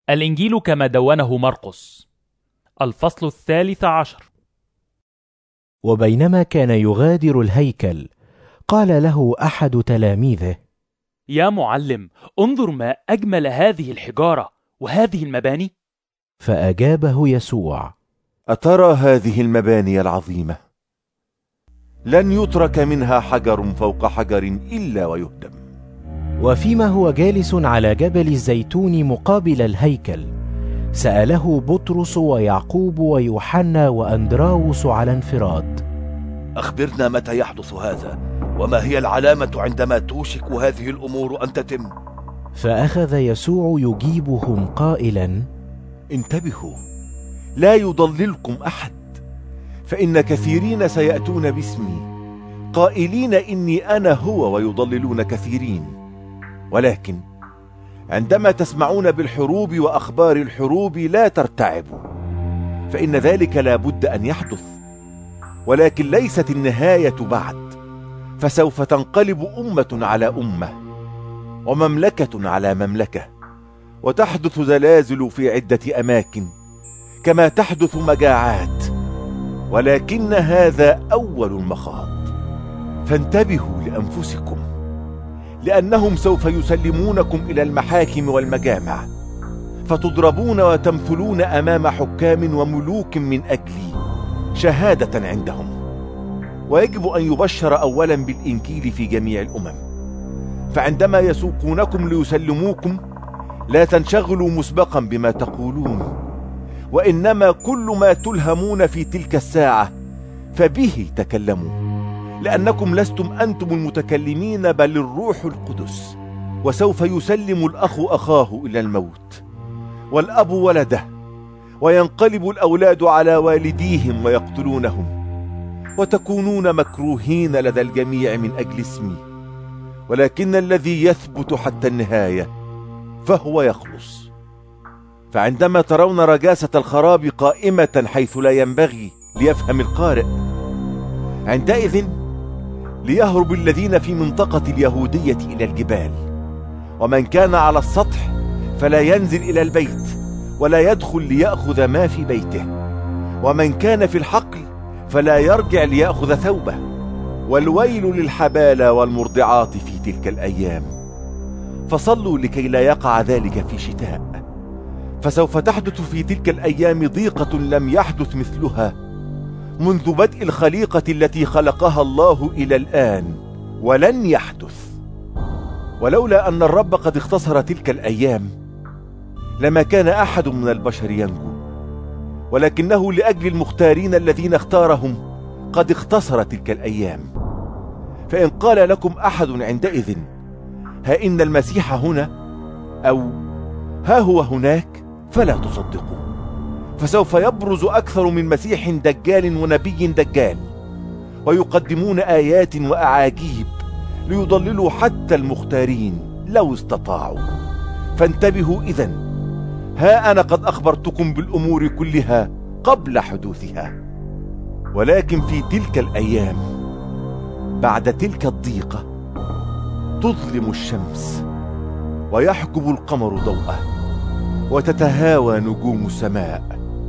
الإنجيل كما دونه مرقس، الفصل 13. وبينما كان يغادر الهيكل قال له أحد تلاميذه: يا معلم، انظر ما أجمل هذه الحجارة وهذه المباني. فأجابه يسوع: أترى هذه المباني العظيمة؟ لن يترك منها حجر فوق حجر إلا ويهدم. وفيما هو جالس على جبل الزيتون مقابل الهيكل سأله بطرس ويعقوب ويوحنا وأندراوس على انفراد: أخبرنا متى يحدث هذا، وما هي العلامة عندما توشك هذه الأمور أن تتم؟ فأخذ يسوع يجيبهم قائلا: انتبهوا لا يضللكم أحد، فإن كثيرين سيأتون باسمي قائلين إني أنا هو ويضللون كثيرين. ولكن عندما تسمعون بالحروب وأخبار الحروب لا ترتعبوا، فإن ذلك لا بد أن يحدث، ولكن ليست النهاية بعد. فسوف تنقلب أمة على أمة ومملكة على مملكة، وتحدث زلازل في عدة أماكن كما تحدث مجاعات، ولكن هذا أول المخاض. فانتبهوا لأنفسكم، لأنهم سوف يسلمونكم إلى المحاكم والمجامع، فتضربون وتمثلون أمام حكام وملوك من أجل شهادة عندهم. ويجب أن يبشر أولا بالإنجيل في جميع الأمم. فعندما يسوقونكم ليسلموكم لا تنشغلوا مسبقا بما تقولون، وإنما كل ما تلهمون في تلك الساعة فبه تكلموا، لأنكم لستم أنتم المتكلمين بل الروح القدس. وسوف يسلم الأخ أخاه إلى الموت، والأب ولده، وينقلب الأولاد على والديهم ويقتلونهم، وتكونون مكروهين لدى الجميع من أجل اسمي، ولكن الذي يثبت حتى النهاية فهو يخلص. فعندما ترون رجاسة الخراب قائمة حيث لا ينبغي ليفهم القارئ، عندئذ ليهرب الذين في منطقة اليهودية إلى الجبال، ومن كان على السطح فلا ينزل إلى البيت ولا يدخل ليأخذ ما في بيته، ومن كان في الحقل فلا يرجع ليأخذ ثوبه. والويل للحبالى والمرضعات في تلك الأيام. فصلوا لكي لا يقع ذلك في شتاء، فسوف تحدث في تلك الأيام ضيقة لم يحدث مثلها منذ بدء الخليقة التي خلقها الله إلى الآن، ولن يحدث. ولولا أن الرب قد اختصر تلك الأيام لما كان أحد من البشر ينجو، ولكنه لأجل المختارين الذين اختارهم قد اختصر تلك الأيام. فإن قال لكم أحد عندئذ: ها إن المسيح هنا، أو ها هو هناك، فلا تصدقوا، فسوف يبرز أكثر من مسيح دجال ونبي دجال، ويقدمون آيات وأعاجيب ليضللوا حتى المختارين لو استطاعوا. فانتبهوا إذن، ها أنا قد أخبرتكم بالأمور كلها قبل حدوثها. ولكن في تلك الأيام بعد تلك الضيقة تظلم الشمس ويحجب القمر ضوءه، وتتهاوى نجوم السماء،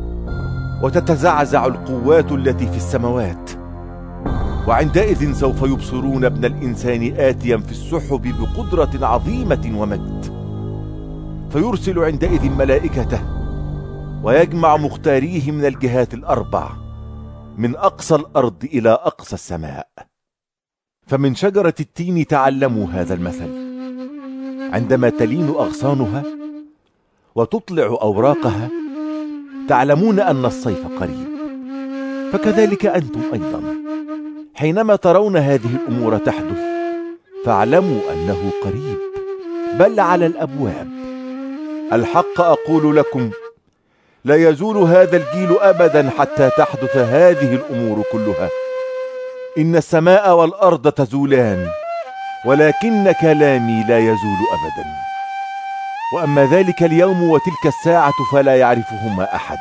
وتتزعزع القوات التي في السماوات. وعندئذ سوف يبصرون ابن الإنسان آتيا في السحب بقدرة عظيمة ومجد، فيرسل عندئذ ملائكته ويجمع مختاريه من الجهات الأربع، من أقصى الأرض إلى أقصى السماء. فمن شجرة التين تعلموا هذا المثل: عندما تلين أغصانها وتطلع أوراقها تعلمون أن الصيف قريب. فكذلك أنتم أيضا حينما ترون هذه الأمور تحدث فاعلموا أنه قريب، بل على الأبواب. الحق أقول لكم، لا يزول هذا الجيل أبدا حتى تحدث هذه الأمور كلها. إن السماء والأرض تزولان، ولكن كلامي لا يزول أبدا. وأما ذلك اليوم وتلك الساعة فلا يعرفهما أحد،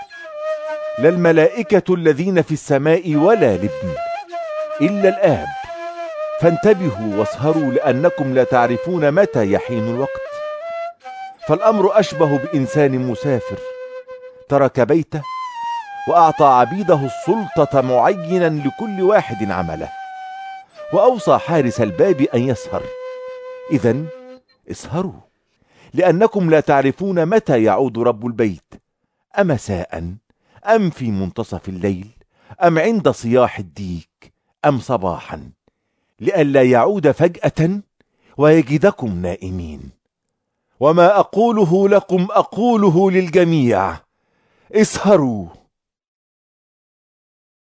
لا الملائكة الذين في السماء ولا الابن، إلا الآب. فانتبهوا واسهروا، لأنكم لا تعرفون متى يحين الوقت. فالأمر أشبه بإنسان مسافر ترك بيته وأعطى عبيده السلطة معينا لكل واحد عمله، وأوصى حارس الباب أن يسهر. إذن اسهروا، لأنكم لا تعرفون متى يعود رب البيت، أمساء أم في منتصف الليل أم عند صياح الديك أم صباحا، لئلا يعود فجأة ويجدكم نائمين. وما أقوله لكم أقوله للجميع: اسهروا.